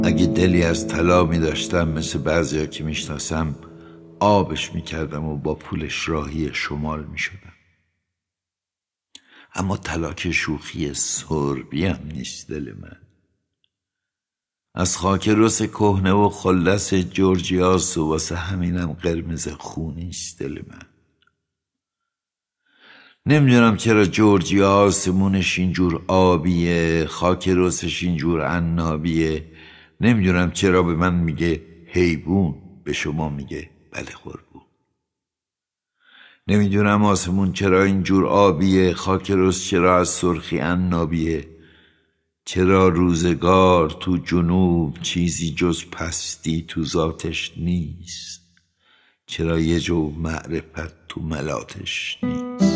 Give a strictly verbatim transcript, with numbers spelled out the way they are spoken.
اگه دلی از طلا می داشتم مثل بعضیا که میشناسم آبش میکردم و با پولش راهی شمال میشدم. اما طلا که شوخی سربی هم نیست دل من. از خاک رس کهنه و خلص جورجیاس و واسه همینم قرمز خونیست دل من. نمیدونم چرا جورجیا آسمونش اینجور آبیه، خاک رسش اینجور عنابیه. نمیدونم چرا به من میگه حیوون، به شما میگه بله قربون. نمیدونم آسمون چرا اینجور آبیه، خاک رس چرا از سرخی عنابیه. چرا روزگار تو جنوب چیزی جز پستی تو ذاتش نیست. چرا یه جو معرفت تو ملاتش نیست.